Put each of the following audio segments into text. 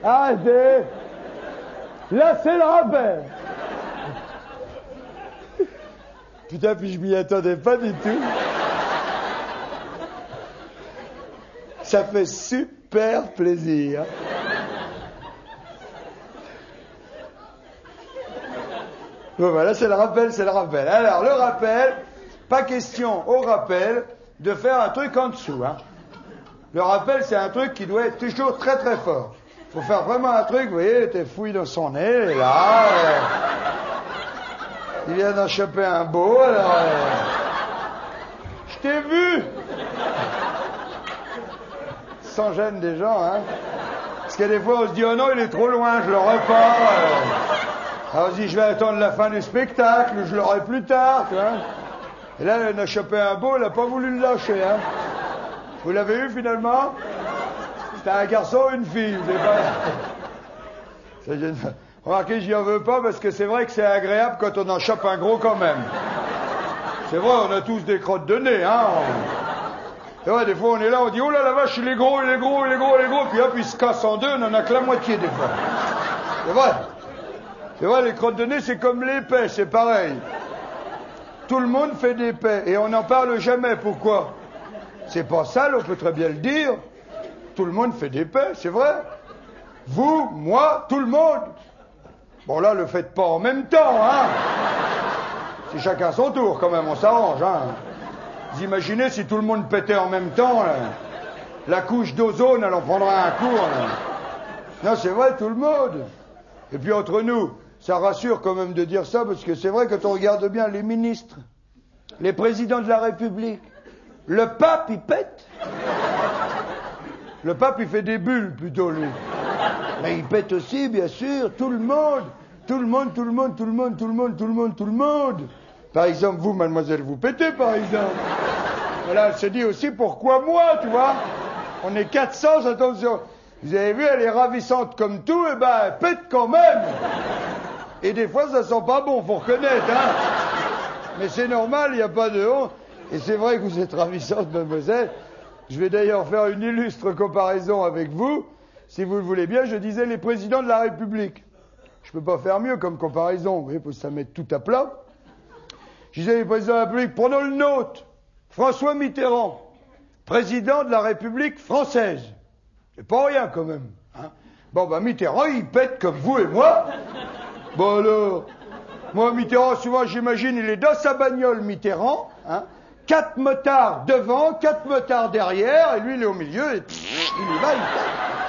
Arrêtez. Là, c'est le rappel. Putain, puis je m'y attendais pas du tout. Ça fait super plaisir. Bon, voilà, c'est le rappel, c'est le rappel. Alors, le rappel, pas question au rappel de faire un truc en dessous, hein. Le rappel, c'est un truc qui doit être toujours très très fort. Faut faire vraiment un truc, vous voyez, t'es fouille dans son nez, et là, il vient d'en choper un beau, alors, je t'ai vu. Sans gêne des gens, hein. Parce que des fois, on se dit, oh non, il est trop loin, je l'aurai pas. Alors, on se dit, je vais attendre la fin du spectacle, je l'aurai plus tard, tu vois. Et là, il a chopé un beau, il n'a pas voulu le lâcher, hein. Vous l'avez eu, finalement? C'était un garçon ou une fille, vous savez pas. Remarquez, j'y en veux pas, parce que c'est vrai que c'est agréable quand on en chope un gros quand même. C'est vrai, on a tous des crottes de nez, hein. C'est vrai, des fois, on est là, on dit, oh là, la vache, il est gros, il est gros, il est gros, il est gros, puis hop, il se casse en deux, on en a que la moitié, des fois. C'est vrai. C'est vrai, les crottes de nez, c'est comme l'épais, c'est pareil. Tout le monde fait des paix, et on n'en parle jamais. Pourquoi? C'est pas sale, on peut très bien le dire. Tout le monde fait des paix, c'est vrai. Vous, moi, tout le monde. Bon, là, le faites pas en même temps, hein. C'est chacun son tour, quand même, on s'arrange, hein. Vous imaginez si tout le monde pétait en même temps, là. La couche d'ozone, elle en prendra un coup, là. Non, c'est vrai, tout le monde. Et puis, entre nous, ça rassure quand même de dire ça, parce que c'est vrai, quand on regarde bien les ministres, les présidents de la République, le pape, il pète. Le pape, il fait des bulles, plutôt, lui. Mais il pète aussi, bien sûr, tout le monde. Tout le monde, tout le monde, tout le monde, tout le monde, tout le monde, tout le monde. Par exemple, vous, mademoiselle, vous pétez, par exemple. Voilà, elle se dit aussi, pourquoi moi, tu vois? On est 400, attention. Vous avez vu, elle est ravissante comme tout, et ben, elle pète quand même. Et des fois, ça sent pas bon, faut reconnaître, hein. Mais c'est normal, il n'y a pas de honte. Et c'est vrai que vous êtes ravissante, mademoiselle. Je vais d'ailleurs faire une illustre comparaison avec vous. Si vous le voulez bien, je disais les présidents de la République. Je peux pas faire mieux comme comparaison, vous voyez, faut que ça mette tout à plat. Je disais les présidents de la République, prenons le nôtre. François Mitterrand, président de la République française. C'est pas rien quand même, hein. Bon, ben Mitterrand, il pète comme vous et moi. Bon alors, moi Mitterrand, souvent j'imagine, il est dans sa bagnole Mitterrand, hein. 4 motards devant, 4 motards derrière, et lui il est au milieu, et il y va, il pète.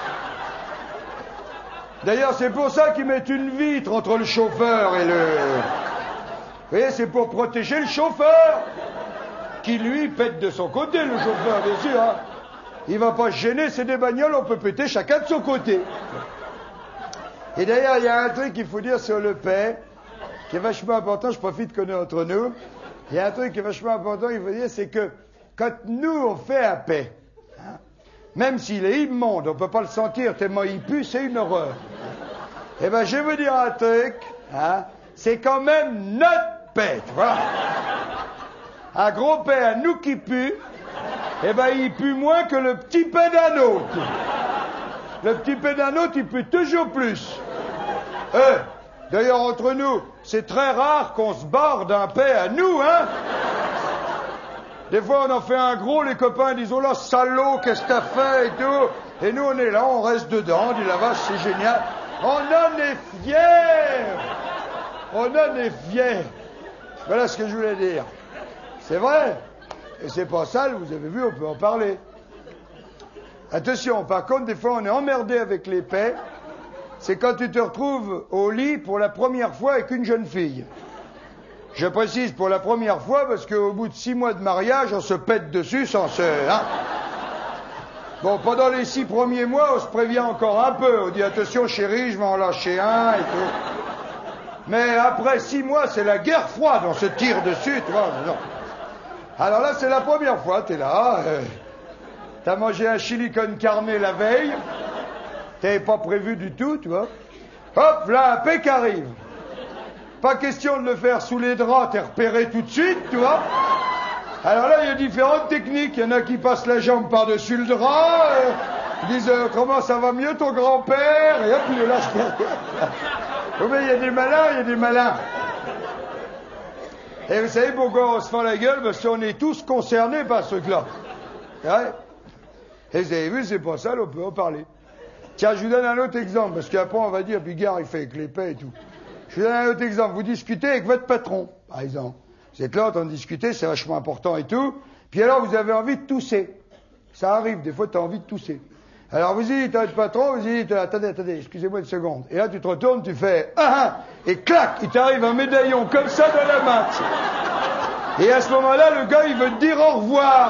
D'ailleurs, c'est pour ça qu'ils mettent une vitre entre le chauffeur et le... Vous voyez, c'est pour protéger le chauffeur, qui lui pète de son côté, le chauffeur, bien sûr, hein. Il va pas se gêner, c'est des bagnoles, on peut péter chacun de son côté. Et d'ailleurs, il y a un truc qu'il faut dire sur le paix, qui est vachement important, je profite qu'on est entre nous. Il y a un truc qui est vachement important, il faut dire, c'est que quand nous on fait un paix, hein, même s'il est immonde, on peut pas le sentir tellement il pue, c'est une horreur. Eh ben, je vais vous dire un truc, hein, c'est quand même notre paix, tu vois. Un gros paix à nous qui pue, eh ben, il pue moins que le petit paix d'un autre. Le petit paix d'un autre, il pue toujours plus. D'ailleurs, entre nous, c'est très rare qu'on se barre d'un paix à nous, hein. Des fois, on en fait un gros, les copains disent, oh là, salaud, qu'est-ce que t'as fait et tout. Et nous, on est là, on reste dedans, on dit, la vache, c'est génial. On en est fiers. On en est fiers. Voilà ce que je voulais dire. C'est vrai. Et c'est pas sale, vous avez vu, on peut en parler. Attention, par contre, des fois, on est emmerdé avec les paix. C'est quand tu te retrouves au lit pour la première fois avec une jeune fille. Je précise pour la première fois parce qu'au bout de 6 mois de mariage, on se pète dessus sans se... Hein. Bon, pendant les 6 premiers mois, on se prévient encore un peu. On dit, attention chérie, je vais en lâcher un et tout. Mais après 6 mois, c'est la guerre froide, on se tire dessus, tu vois. Non. Alors là, c'est la première fois, t'es là, t'as mangé un chili con carne la veille, t'avais pas prévu du tout, tu vois. Hop, là, un pec arrive. Pas question de le faire sous les draps, t'es repéré tout de suite, tu vois. Alors là, il y a différentes techniques. Il y en a qui passent la jambe par-dessus le drap, Ils disent comment ça va mieux ton grand-père? Et hop, il le lâche derrière. Oh, mais il y a des malins, il y a des malins. Et vous savez pourquoi on se fend la gueule? Parce qu'on est tous concernés par ce truc-là. Ouais. Et vous avez vu, c'est pas ça, on peut en parler. Tiens, je vous donne un autre exemple, parce qu'après on va dire, Bigard, il fait avec l'épée et tout. Je vous donne un autre exemple. Vous discutez avec votre patron, par exemple. Vous êtes là en train de discuter, c'est vachement important et tout. Puis alors, vous avez envie de tousser. Ça arrive, des fois, tu as envie de tousser. Alors, vous dites à votre patron, vous dites, attendez, excusez-moi une seconde. Et là, tu te retournes, tu fais, et clac, il t'arrive un médaillon comme ça dans la main. Et à ce moment-là, le gars, il veut te dire au revoir.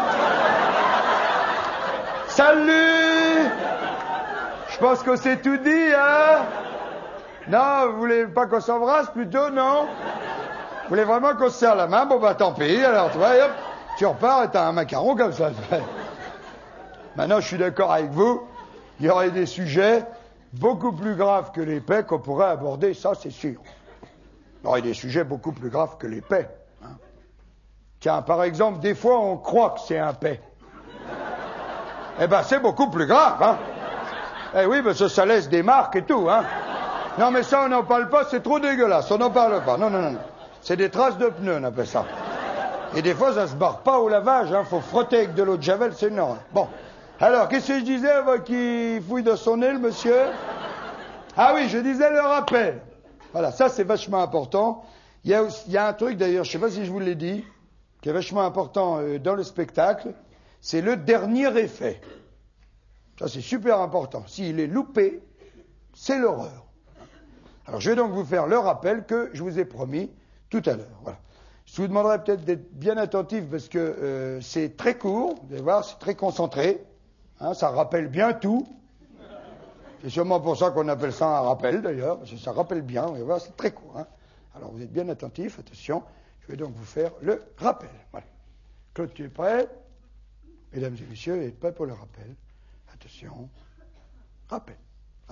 Salut! Je pense qu'on s'est tout dit, hein? Non, vous voulez pas qu'on s'embrasse plutôt, non? Vous voulez vraiment qu'on se serre la main? Bon, bah, tant pis, alors, tu vois, hop, tu repars et t'as un macaron comme ça. Maintenant, je suis d'accord avec vous, il y aurait des sujets beaucoup plus graves que les paix qu'on pourrait aborder, ça, c'est sûr. Il y aurait des sujets beaucoup plus graves que les paix. Hein. Tiens, par exemple, des fois, on croit que c'est un paix. Eh ben, c'est beaucoup plus grave, hein. Eh oui, parce que ça laisse des marques et tout, hein. Non, mais ça, on n'en parle pas, c'est trop dégueulasse, on n'en parle pas. Non. C'est des traces de pneus, on appelle ça. Et des fois, ça se barre pas au lavage, hein. Faut frotter avec de l'eau de javel, c'est énorme. Bon. Alors, qu'est-ce que je disais avant qu'il fouille dans son nez, le monsieur? Ah oui, je disais le rappel. Voilà, ça, c'est vachement important. Il y a un truc, d'ailleurs, je sais pas si je vous l'ai dit, qui est vachement important dans le spectacle, c'est le dernier effet. Ça, c'est super important. S'il est loupé, c'est l'horreur. Alors, je vais donc vous faire le rappel que je vous ai promis tout à l'heure. Voilà. Je vous demanderai peut-être d'être bien attentif parce que c'est très court, vous allez voir, c'est très concentré. Hein, ça rappelle bien tout. C'est sûrement pour ça qu'on appelle ça un rappel, d'ailleurs, parce que ça rappelle bien, vous allez voir, c'est très court. Hein. Alors, vous êtes bien attentifs, attention. Je vais donc vous faire le rappel. Voilà. Claude, tu es prêt? Mesdames et messieurs, êtes prêts pour le rappel? Attention. Rappel. Hein?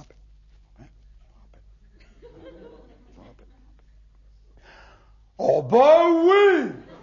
Rappel. Oh bah oui!